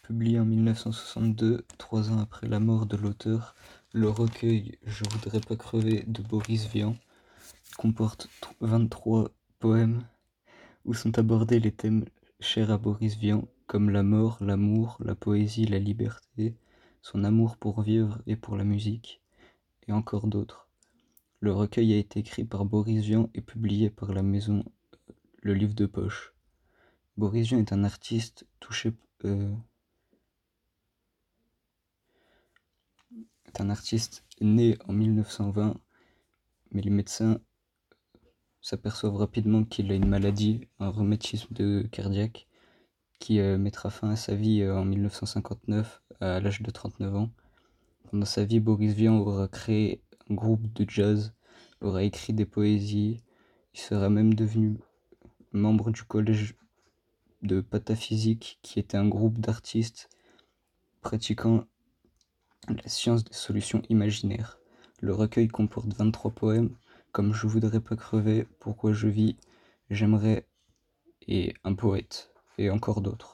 publié en 1962, 3 ans après la mort de l'auteur. Le recueil Je voudrais pas crever de Boris Vian comporte 23 poèmes où sont abordés les thèmes chers à Boris Vian, comme la mort, l'amour, la poésie, la liberté, son amour pour vivre et pour la musique, et encore d'autres. Le recueil a été écrit par Boris Vian et publié par la maison Le Livre de Poche. Boris Vian est un artiste né en 1920, mais les médecins s'aperçoivent rapidement qu'il a une maladie, un rhumatisme cardiaque, qui mettra fin à sa vie en 1959 à l'âge de 39 ans. Pendant sa vie, Boris Vian aura créé un groupe de jazz, aura écrit des poésies, il sera même devenu membre du collège de Pataphysique, qui était un groupe d'artistes pratiquant la science des solutions imaginaires. Le recueil comporte 23 poèmes, comme Je voudrais pas crever, Pourquoi je vis, J'aimerais et Un poète, et encore d'autres.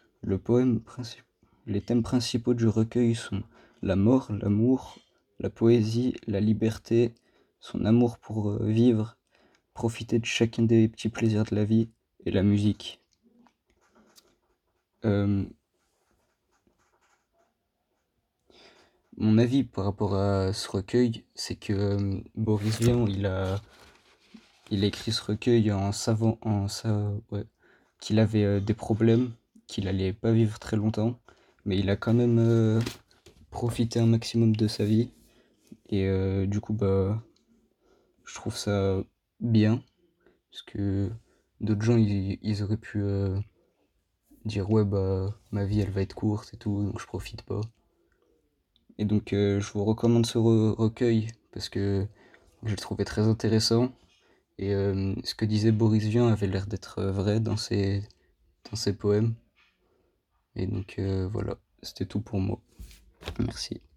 Les thèmes principaux du recueil sont la mort, l'amour, la poésie, la liberté, son amour pour vivre, profiter de chacun des petits plaisirs de la vie et la musique. Mon avis par rapport à ce recueil, c'est que Boris Vian, il a écrit ce recueil qu'il avait des problèmes, qu'il allait pas vivre très longtemps, mais il a quand même profité un maximum de sa vie. Et du coup, je trouve ça bien, parce que d'autres gens, ils auraient pu dire ouais, ma vie, elle va être courte et tout, donc je profite pas. Et donc, je vous recommande ce recueil, parce que je le trouvais très intéressant. Et ce que disait Boris Vian avait l'air d'être vrai dans ses poèmes. Et donc voilà, c'était tout pour moi. Merci.